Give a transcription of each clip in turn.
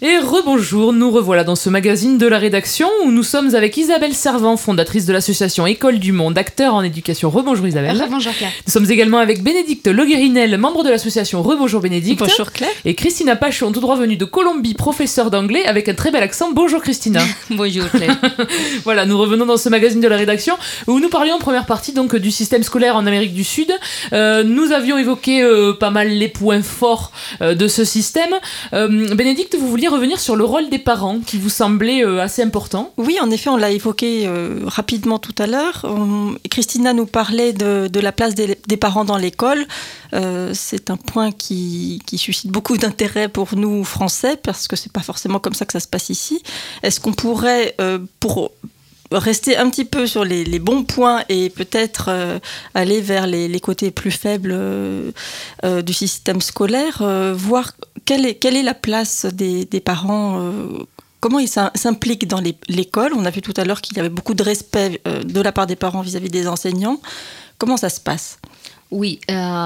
Et rebonjour, nous revoilà dans ce magazine de la rédaction où nous sommes avec Isabelle Servant, fondatrice de l'association École du Monde, acteur en éducation. Rebonjour Isabelle. Rebonjour Claire. Nous sommes également avec Bénédicte Loguerinel, membre de l'association Rebonjour Bénédicte. Bonjour Claire. Et Christina Pachon, tout droit venue de Colombie, professeure d'anglais avec un très bel accent. Bonjour Christina. Bonjour Claire. Voilà, nous revenons dans ce magazine de la rédaction où nous parlions en première partie donc du système scolaire en Amérique du Sud. Nous avions évoqué pas mal les points forts de ce système. Bénédicte, vous vouliez revenir sur le rôle des parents qui vous semblait assez important. Oui, en effet, on l'a évoqué rapidement tout à l'heure. Christina nous parlait de la place des parents dans l'école. C'est un point qui suscite beaucoup d'intérêt pour nous Français parce que c'est pas forcément comme ça que ça se passe ici. Est-ce qu'on pourrait, pour rester un petit peu sur les bons points et peut-être aller vers les côtés plus faibles du système scolaire, voir quelle est la place des parents, comment ils s'impliquent dans l'école. On a vu tout à l'heure qu'il y avait beaucoup de respect de la part des parents vis-à-vis des enseignants. Comment ça se passe ? Oui,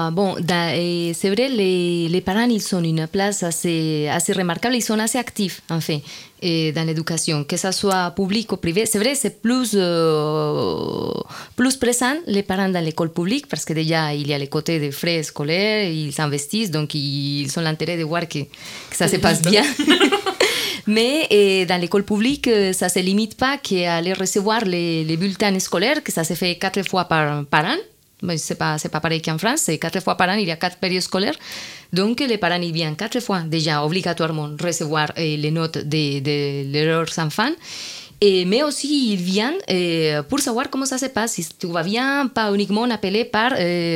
c'est vrai, les parents, ils ont une place assez remarquable, ils sont assez actifs, en fait, dans l'éducation, que ça soit public ou privé. C'est vrai, c'est plus présent, les parents dans l'école publique, parce que déjà, il y a les côtés des frais scolaires, ils s'investissent, donc ils ont l'intérêt de voir que ça se passe bien. Mais dans l'école publique, ça ne se limite pas qu'à aller recevoir les bulletins scolaires, que ça se fait 4 fois par an. Mais c'est pas pareil qu'en France, c'est 4 fois par an, il y a 4 périodes scolaires. Donc les parents ils viennent 4 fois déjà obligatoirement recevoir les notes de leurs enfants. Mais aussi ils viennent pour savoir comment ça se passe, si tout va bien, pas uniquement appelé par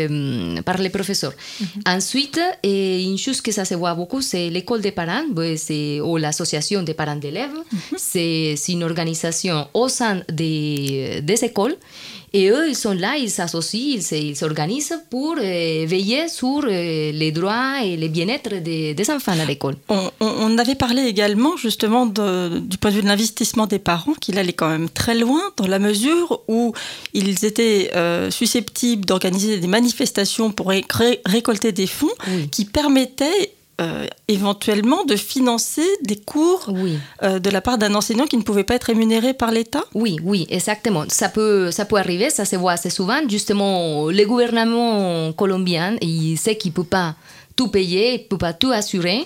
les professeurs. Ensuite, une chose que ça se voit beaucoup, c'est l'école des parents, ou l'association des parents d'élèves. C'est une organisation au sein des écoles. Et eux, ils sont là, ils s'associent, ils s'organisent pour veiller sur les droits et le bien-être des enfants à l'école. On avait parlé également justement du point de vue de l'investissement des parents, qu'il allait quand même très loin dans la mesure où ils étaient susceptibles d'organiser des manifestations pour récolter des fonds qui permettaient éventuellement de financer des cours de la part d'un enseignant qui ne pouvait pas être rémunéré par l'État ? Oui, exactement. Ça peut arriver, ça se voit assez souvent. Justement, le gouvernement colombien, il sait qu'il ne peut pas tout payer, il ne peut pas tout assurer.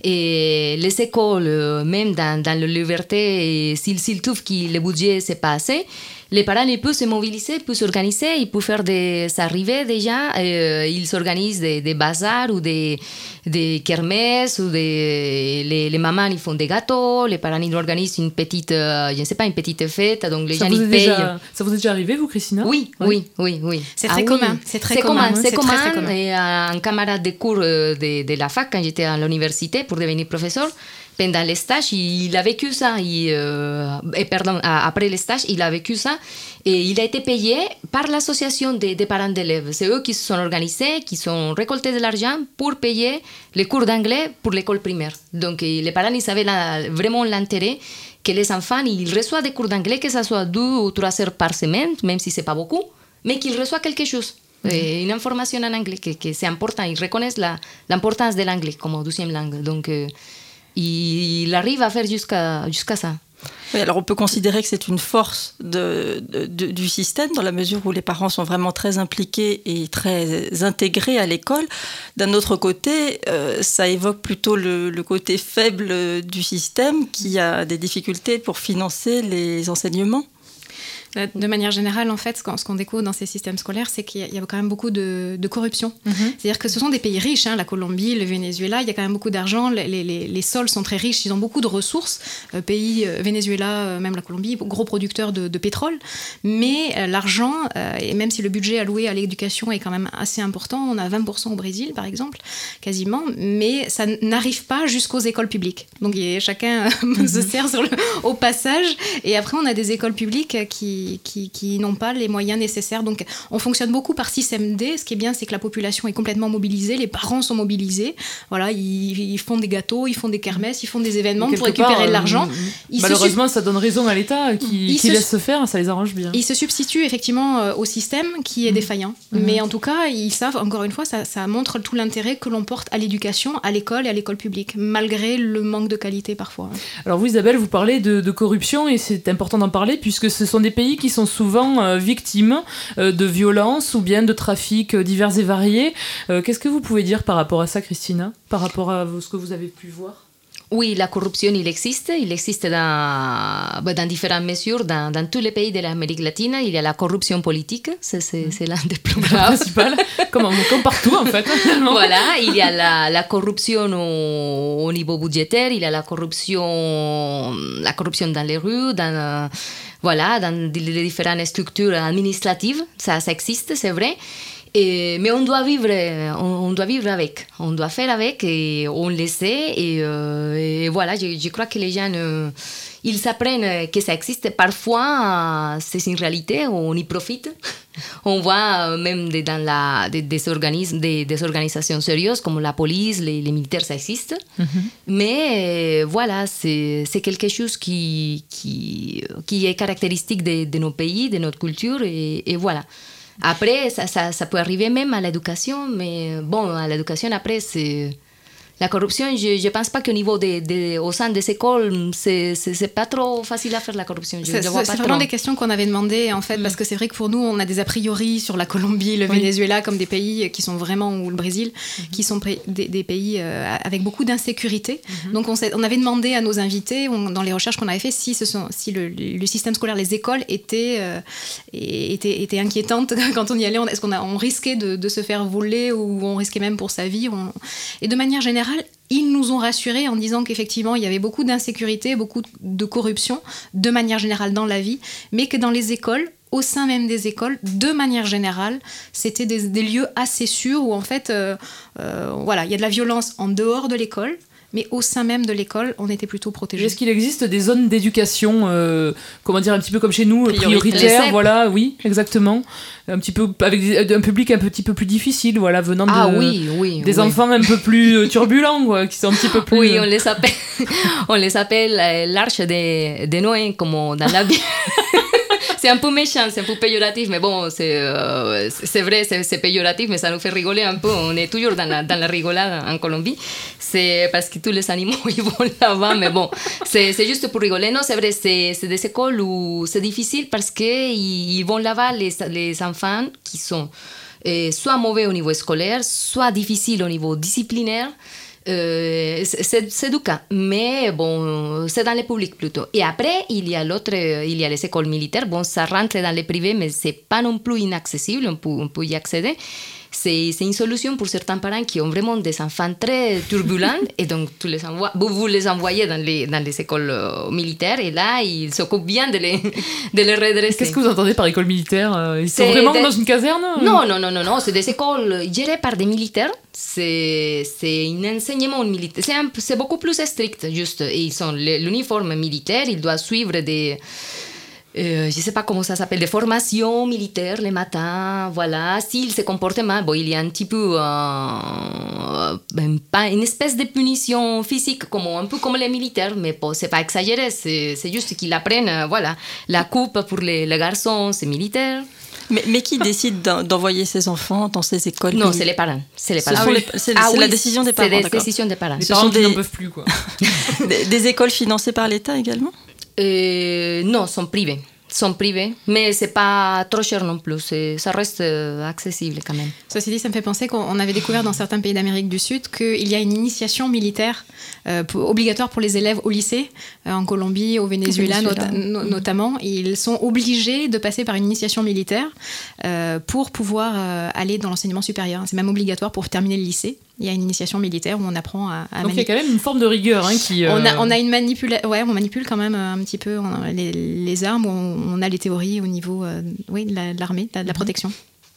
Et les écoles, même dans la liberté, s'ils trouvent que le budget, ce n'est pas assez, les parents ils peuvent se mobiliser, ils peuvent s'organiser, ils peuvent faire des arrivées déjà. Ils s'organisent des bazars ou des kermesses, ou les mamans ils font des gâteaux, les parents ils organisent une petite, une petite fête, donc les gens ils payent. Ça vous est déjà arrivé, vous, Christina ? Oui. C'est très commun. C'est très commun. Très commun. Et un camarade de cours de la fac, quand j'étais à l'université pour devenir professeur, pendant les stages, il a vécu ça. Après les stages, il a vécu ça. Et il a été payé par l'association des parents d'élèves. C'est eux qui se sont organisés, qui ont récolté de l'argent pour payer les cours d'anglais pour l'école primaire. Donc, les parents, ils savaient vraiment l'intérêt que les enfants, ils reçoivent des cours d'anglais, que ce soit 2 ou 3 heures par semaine, même si ce n'est pas beaucoup, mais qu'ils reçoivent quelque chose. Une information en anglais, que c'est important. Ils reconnaissent l'importance de l'anglais comme deuxième langue. Donc, il arrive à faire jusqu'à ça. Oui, alors on peut considérer que c'est une force du système dans la mesure où les parents sont vraiment très impliqués et très intégrés à l'école. D'un autre côté, ça évoque plutôt le côté faible du système qui a des difficultés pour financer les enseignements. De manière générale, en fait, ce qu'on découvre dans ces systèmes scolaires, c'est qu'il y a quand même beaucoup de corruption. C'est-à-dire que ce sont des pays riches, la Colombie, le Venezuela, il y a quand même beaucoup d'argent, les sols sont très riches, ils ont beaucoup de ressources. Venezuela, même la Colombie, gros producteurs de pétrole. Mais l'argent, et même si le budget alloué à l'éducation est quand même assez important, on a 20% au Brésil, par exemple, quasiment, mais ça n'arrive pas jusqu'aux écoles publiques. Donc chacun se sert au passage. Et après, on a des écoles publiques qui qui n'ont pas les moyens nécessaires. Donc, on fonctionne beaucoup par système D. Ce qui est bien, c'est que la population est complètement mobilisée, les parents sont mobilisés. Voilà, ils font des gâteaux, ils font des kermesses, ils font des événements pour récupérer de l'argent. Malheureusement, ça donne raison à l'État qui laisse se faire, ça les arrange bien. Ils se substituent effectivement au système qui est défaillant. Mais en tout cas, ils savent, encore une fois, ça montre tout l'intérêt que l'on porte à l'éducation, à l'école et à l'école publique, malgré le manque de qualité parfois. Alors vous, Isabelle, vous parlez de corruption, et c'est important d'en parler, puisque ce sont des pays qui sont souvent victimes de violences ou bien de trafics divers et variés. Qu'est-ce que vous pouvez dire par rapport à ça, Christina, par rapport à ce que vous avez pu voir? Oui, la corruption, il existe dans différentes mesures. Dans tous les pays de l'Amérique latine, il y a la corruption politique, c'est l'un des plus graves. Principal, comme partout en fait. Voilà, il y a la corruption au niveau budgétaire, il y a la corruption dans les rues, dans les différentes structures administratives, ça existe, c'est vrai. Mais on doit vivre avec, on doit faire avec, et on le sait, et voilà, je crois que les gens, ils apprennent que ça existe. Parfois, c'est une réalité, on y profite. On voit même dans des organisations sérieuses comme la police, les militaires, ça existe. Mais voilà, c'est quelque chose qui est caractéristique de nos pays, de notre culture, et voilà. Après, ça peut arriver même à l'éducation, mais bon, à l'éducation, après, c'est... La corruption, je ne pense pas qu'au niveau au sein des écoles, c'est pas trop facile à faire la corruption. C'est vraiment des questions qu'on avait demandées, en fait, parce que c'est vrai que pour nous, on a des a priori sur la Colombie, le Venezuela, comme des pays qui sont vraiment, ou le Brésil, qui sont des pays avec beaucoup d'insécurité. Donc on avait demandé à nos invités, dans les recherches qu'on avait fait, si le système scolaire, les écoles étaient inquiétantes quand on y allait. Est-ce qu'on risquait de se faire voler, ou on risquait même pour sa vie. Et de manière générale, ils nous ont rassurés en disant qu'effectivement, il y avait beaucoup d'insécurité, beaucoup de corruption, de manière générale dans la vie, mais que dans les écoles, au sein même des écoles, de manière générale, c'était des lieux assez sûrs où en fait, il y a de la violence en dehors de l'école, mais au sein même de l'école, on était plutôt protégés. Est-ce qu'il existe des zones d'éducation, un petit peu comme chez nous, prioritaires, voilà, oui, exactement, un petit peu avec un public un petit peu plus difficile, voilà, venant des enfants un peu plus turbulents, quoi, qui sont un petit peu plus. Oui, on les appelle l'arche de Noé, comme dans la Bible. C'est un peu méchant, c'est un peu péjoratif, mais bon, c'est vrai, c'est péjoratif, mais ça nous fait rigoler un peu. On est toujours dans la rigolade en Colombie. C'est parce que tous les animaux, ils vont là-bas, mais bon, c'est juste pour rigoler. Non, c'est vrai, c'est des écoles où c'est difficile parce qu'ils vont là-bas, les enfants qui sont soit mauvais au niveau scolaire, soit difficiles au niveau disciplinaire. C'est du cas, mais bon, c'est dans le public plutôt. Et après, il y a les écoles militaires. Bon, ça rentre dans le privé, mais c'est pas non plus inaccessible, on peut y accéder. C'est une solution pour certains parents qui ont vraiment des enfants très turbulents, et donc vous les envoyez dans les écoles militaires, et là, ils s'occupent bien de les redresser. Qu'est-ce que vous entendez par école militaire? Ils sont vraiment dans une caserne? Non, c'est des écoles gérées par des militaires. C'est un enseignement militaire. C'est beaucoup plus strict, juste. Et ils ont l'uniforme militaire, ils doivent suivre des... je ne sais pas comment ça s'appelle, des formations militaires le matin, voilà. S'ils se comportent mal, bon, il y a un petit peu pas une espèce de punition physique, un peu comme les militaires, mais bon, c'est pas exagéré, c'est juste qu'ils apprennent, voilà. La coupe pour les garçons, c'est militaire. Mais qui décide d'envoyer ses enfants dans ces écoles? Non, c'est les parents. C'est la décision des parents. C'est la décision des parents. Les parents qui n'en peuvent plus, quoi. Des écoles financées par l'État également? Non, sont privés, mais c'est pas trop cher non plus, ça reste accessible quand même. Ceci dit, ça me fait penser qu'on avait découvert dans certains pays d'Amérique du Sud qu'il y a une initiation militaire obligatoire pour les élèves au lycée, en Colombie, au Venezuela notamment. Ils sont obligés de passer par une initiation militaire pour pouvoir aller dans l'enseignement supérieur. C'est même obligatoire pour terminer le lycée. Il y a une initiation militaire où on apprend à donc il y a quand même une forme de rigueur qui... On manipule quand même un petit peu les armes, on a les théories au niveau de l'armée, de la protection.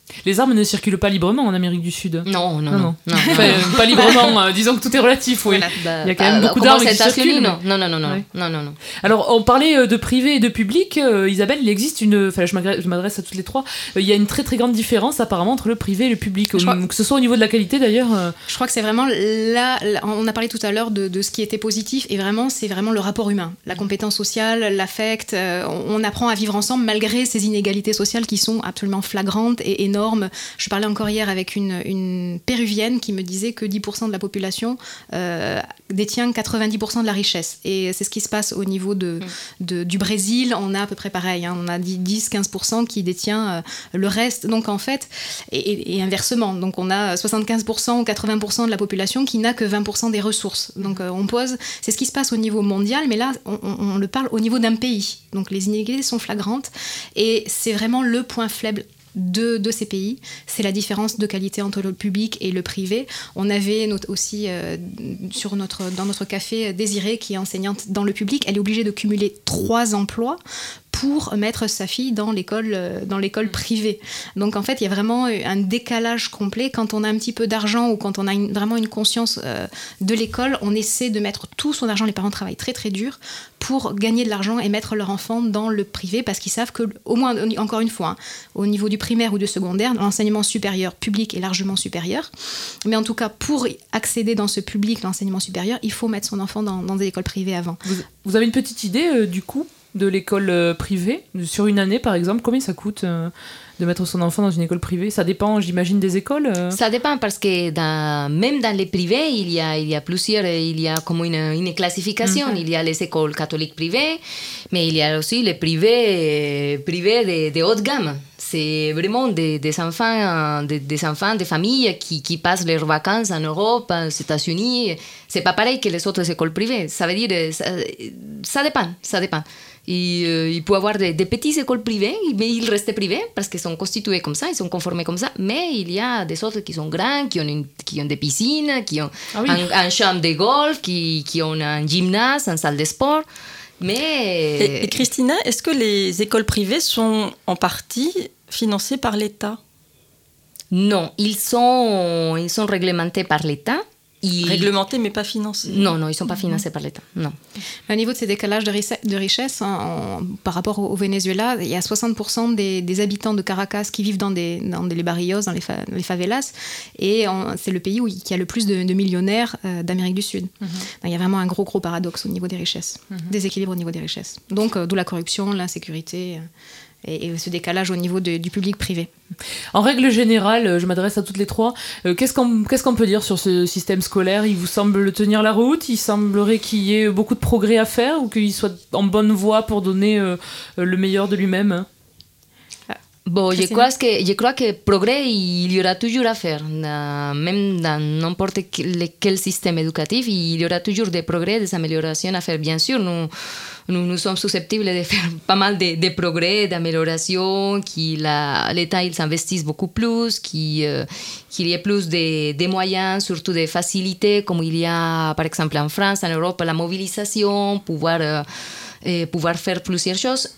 Les armes ne circulent pas librement en Amérique du Sud. Non. Enfin, pas librement, disons que tout est relatif, oui. Voilà. Il y a quand même beaucoup d'armes qui circulent. Non. Alors, on parlait de privé et de public. Isabelle, il existe je m'adresse à toutes les trois, il y a une très très grande différence apparemment entre le privé et le public, que ce soit au niveau de la qualité d'ailleurs. Je crois que c'est vraiment là, on a parlé tout à l'heure de ce qui était positif, et vraiment, c'est vraiment le rapport humain, la compétence sociale, l'affect. On apprend à vivre ensemble malgré ces inégalités sociales qui sont absolument flagrantes et énormes. Je parlais encore hier avec une péruvienne qui me disait que 10% de la population détient 90% de la richesse. Et c'est ce qui se passe au niveau du Brésil. On a à peu près pareil. On a 10-15% qui détient le reste. Donc en fait, et inversement. Donc on a 75% ou 80% de la population qui n'a que 20% des ressources. Donc c'est ce qui se passe au niveau mondial, mais là, on le parle au niveau d'un pays. Donc les inégalités sont flagrantes. Et c'est vraiment le point faible de ces pays, c'est la différence de qualité entre le public et le privé. On avait aussi dans notre café Désirée, qui est enseignante dans le public. Elle est obligée de cumuler 3 emplois pour mettre sa fille dans l'école privée. Donc en fait, il y a vraiment un décalage complet. Quand on a un petit peu d'argent ou quand on a vraiment une conscience de l'école, on essaie de mettre tout son argent. Les parents travaillent très très dur pour gagner de l'argent et mettre leur enfant dans le privé, parce qu'ils savent que, au moins, encore une fois, au niveau du primaire ou du secondaire, l'enseignement supérieur public est largement supérieur. Mais en tout cas, pour accéder dans ce public, l'enseignement supérieur, il faut mettre son enfant dans des écoles privées avant. Vous avez une petite idée du coût de l'école privée sur une année, par exemple? Combien ça coûte de mettre son enfant dans une école privée? Ça dépend, j'imagine, des écoles. Ça dépend, parce que même dans les privés, il y a plusieurs, il y a comme une classification. Il y a les écoles catholiques privées, mais il y a aussi les privés de haute gamme. C'est vraiment des enfants, des familles qui passent leurs vacances en Europe, aux États-Unis. C'est pas pareil que les autres écoles privées. Ça veut dire, ça dépend. Il peut y avoir des petites écoles privées, mais ils restent privés parce qu'ils sont constitués comme ça, ils sont conformés comme ça. Mais il y a des autres qui sont grands, qui ont des piscines, qui ont un champ de golf, qui ont un gymnase, une salle de sport. Mais... Et Christina, est-ce que les écoles privées sont en partie financées par l'État? Non, ils sont réglementés par l'État. Réglementés mais pas financés. Non, ils ne sont pas financés par l'État. Non. Au niveau de ces décalages de richesse, par rapport au Venezuela, il y a 60% des habitants de Caracas qui vivent dans les barrios, dans les favelas, et c'est le pays qui a le plus de millionnaires d'Amérique du Sud. Donc, il y a vraiment un gros paradoxe au niveau des richesses, déséquilibre au niveau des richesses. Donc d'où la corruption, l'insécurité... Et ce décalage au niveau du public-privé. En règle générale, je m'adresse à toutes les trois, qu'est-ce qu'on peut dire sur ce système scolaire? Il vous semble tenir la route? Il semblerait qu'il y ait beaucoup de progrès à faire, ou qu'il soit en bonne voie pour donner le meilleur de lui-même? Bon, je crois que progrès, il y aura toujours à faire. Même dans n'importe quel système éducatif, il y aura toujours des progrès, des améliorations à faire. Bien sûr, nous sommes susceptibles de faire pas mal de progrès, d'améliorations, l'État il s'investisse beaucoup plus, qu'il y ait plus de moyens, surtout des facilités, comme il y a par exemple en France, en Europe, la mobilisation, pouvoir faire plusieurs choses.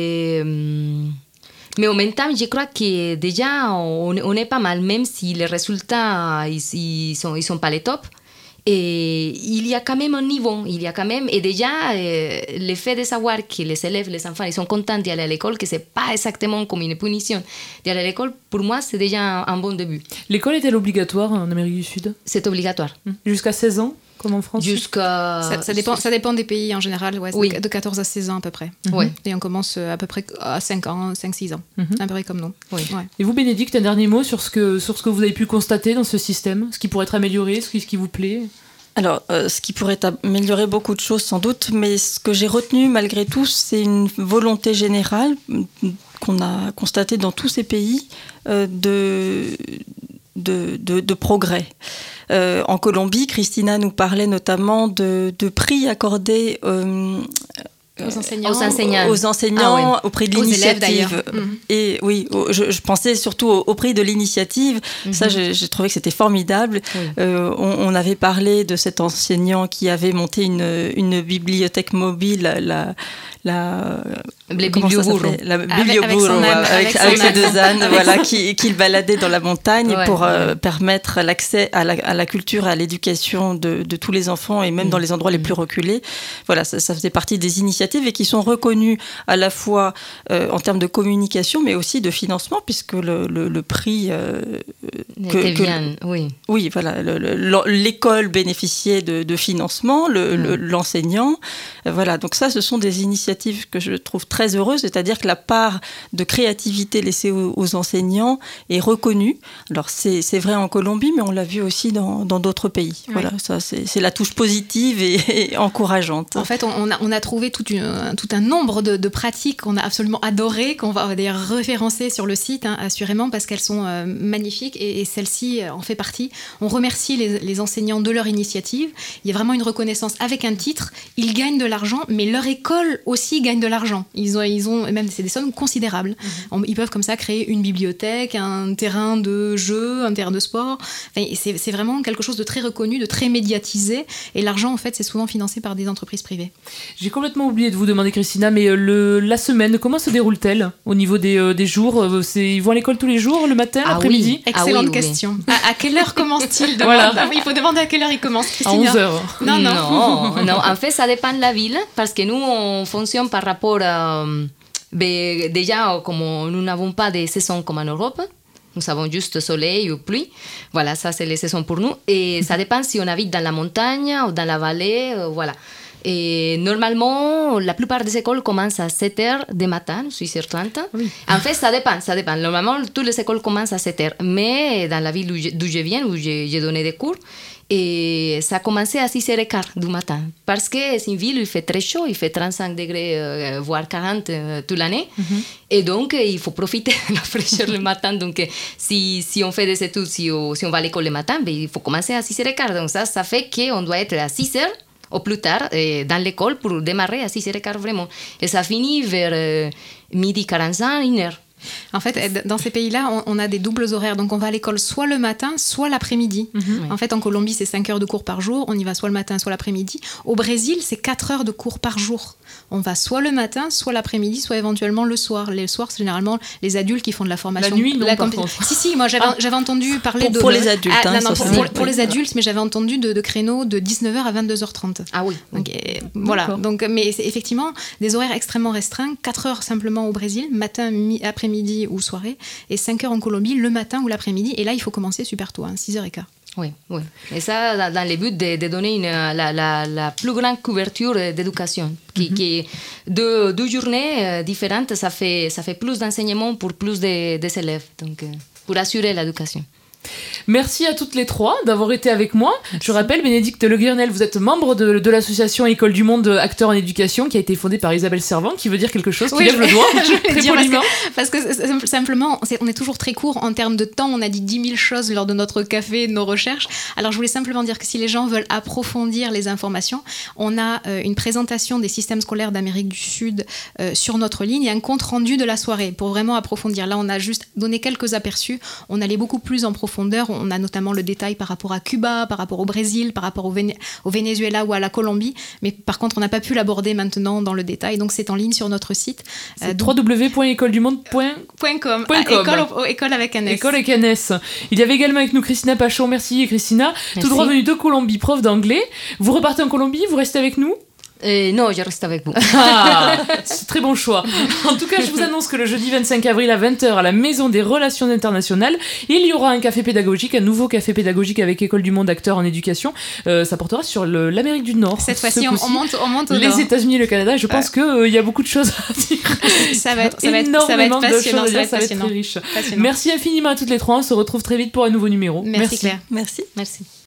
Mais en même temps, je crois que déjà, on est pas mal, même si les résultats, ils sont pas les top. Et il y a quand même un niveau, et déjà, le fait de savoir que les élèves, les enfants, ils sont contents d'aller à l'école, que c'est pas exactement comme une punition d'aller à l'école, pour moi, c'est déjà un bon début. L'école est-elle obligatoire en Amérique du Sud? C'est obligatoire. Jusqu'à 16 ans? Comme en France? Ça dépend des pays en général, oui. De 14 à 16 ans à peu près. Oui. Et on commence à peu près à 5-6 ans, à peu près comme nous. Oui. Ouais. Et vous, Bénédicte, un dernier mot sur ce que vous avez pu constater dans ce système, ce qui pourrait être amélioré, ce qui vous plaît? Alors, ce qui pourrait améliorer beaucoup de choses sans doute, mais ce que j'ai retenu malgré tout, c'est une volonté générale qu'on a constatée dans tous ces pays de progrès. En Colombie, Christina nous parlait notamment de prix accordés aux enseignants, au prix de l'initiative. Et oui, je pensais surtout au prix de l'initiative. Ça, j'ai trouvé que c'était formidable. On avait parlé de cet enseignant qui avait monté une bibliothèque mobile, biblioburro avec ses deux ânes, voilà, qu'il baladait dans la montagne pour permettre l'accès à la culture, à l'éducation de tous les enfants et même dans les endroits les plus reculés. Voilà, ça faisait partie des initiatives et qui sont reconnues à la fois en termes de communication, mais aussi de financement, puisque le prix oui, voilà, l'école bénéficiait de financement, l'enseignant, voilà. Donc ça, ce sont des initiatives que je trouve très heureuses, c'est-à-dire que la part de créativité laissée aux enseignants est reconnue. Alors c'est vrai en Colombie, mais on l'a vu aussi dans d'autres pays. Oui. Voilà, ça c'est la touche positive et encourageante. En fait, on a trouvé tout un nombre de pratiques qu'on a absolument adorées, qu'on va d'ailleurs référencer sur le site, assurément, parce qu'elles sont magnifiques et celle-ci en fait partie. On remercie les enseignants de leur initiative. Il y a vraiment une reconnaissance avec un titre. Ils gagnent de l'argent, mais leur école aussi gagne de l'argent. Ils ont même, c'est des sommes considérables. Ils peuvent comme ça créer une bibliothèque, un terrain de jeu, un terrain de sport. Enfin, c'est vraiment quelque chose de très reconnu, de très médiatisé. Et l'argent, en fait, c'est souvent financé par des entreprises privées. J'ai complètement oublié de vous demander, Christina, mais la semaine, comment se déroule-t-elle au niveau des jours? Ils vont à l'école tous les jours, le matin, l'après-midi? Excellente question. À quelle heure commence-t-il? Voilà. Il faut demander à quelle heure il commence, Christina. À 11h. Non, en fait, ça dépend de la ville, parce que nous, on fonctionne par rapport à... déjà, comme nous n'avons pas de saison comme en Europe, nous avons juste soleil ou pluie. Voilà, ça, c'est les saisons pour nous. Et ça dépend si on habite dans la montagne ou dans la vallée, voilà. Et normalement, la plupart des écoles commencent à 7h du matin, 6h30. Oui. En fait, ça dépend. Normalement, toutes les écoles commencent à 7h. Mais dans la ville d'où je viens, où j'ai donné des cours, et ça a commencé à 6h15 du matin. Parce que c'est une ville où il fait très chaud, il fait 35 degrés, voire 40 toute l'année. Et donc, il faut profiter de la fraîcheur le matin. Donc, si on fait des études, si on va à l'école le matin, il faut commencer à 6h15. Donc, ça fait qu'on doit être à 6h au plus tard dans l'école pour démarrer à 6h15 vraiment. Et ça finit vers midi 45, 1h. En fait, dans ces pays-là, on a des doubles horaires. Donc, on va à l'école soit le matin, soit l'après-midi. En fait, en Colombie, c'est 5 heures de cours par jour. On y va soit le matin, soit l'après-midi. Au Brésil, c'est 4 heures de cours par jour. On va soit le matin, soit l'après-midi, soit éventuellement le soir. Le soir, c'est généralement les adultes qui font de la formation. La nuit, non, par contre. Si, moi, j'avais entendu parler pour les adultes. Pour les adultes, mais j'avais entendu de créneaux de 19h à 22h30. Ah oui. Donc, voilà. Donc, mais c'est effectivement des horaires extrêmement restreints. 4 heures simplement au Brésil, matin, après-midi ou soirée, et 5 heures en Colombie, le matin ou l'après-midi. Et là, il faut commencer super tôt, 6h15. Oui. Et ça, dans le but de donner la plus grande couverture d'éducation. Qui deux journées différentes, ça fait plus d'enseignement pour plus des élèves, donc pour assurer l'éducation. Merci à toutes les trois d'avoir été avec moi. Merci. Je rappelle, Bénédicte Le Guernel, vous êtes membre de l'association École du Monde Acteurs en Éducation, qui a été fondée par Isabelle Servant, qui veut dire quelque chose, qui lève le doigt, très poliment. Parce que simplement, on est toujours très court en termes de temps. On a dit 10 000 choses lors de notre café, de nos recherches. Alors, je voulais simplement dire que si les gens veulent approfondir les informations, on a une présentation des systèmes scolaires d'Amérique du Sud sur notre ligne et un compte-rendu de la soirée pour vraiment approfondir. Là, on a juste donné quelques aperçus. On allait beaucoup plus en profondeur. On a notamment le détail par rapport à Cuba, par rapport au Brésil, par rapport au Venezuela ou à la Colombie. Mais par contre, on n'a pas pu l'aborder maintenant dans le détail. Donc, c'est en ligne sur notre site. www.écoledumonde.com. École avec un S. École avec un S. Il y avait également avec nous Christina Pachon. Merci Christina. Merci. Tout droit venue de Colombie, prof d'anglais. Vous repartez en Colombie, vous restez avec nous? Non, je reste avec vous. C'est très bon choix. En tout cas, je vous annonce que le jeudi 25 avril à 20h à la Maison des Relations Internationales, il y aura un café pédagogique, un nouveau café pédagogique avec École du Monde Acteurs en Éducation. Ça portera sur l'Amérique du Nord. Cette fois-ci, on monte au les Nord. États-Unis et le Canada. Je pense qu'il y a beaucoup de choses à dire. Ça va être passionnant. Ça va être très riche. Merci infiniment à toutes les trois. On se retrouve très vite pour un nouveau numéro. Merci Claire. Merci.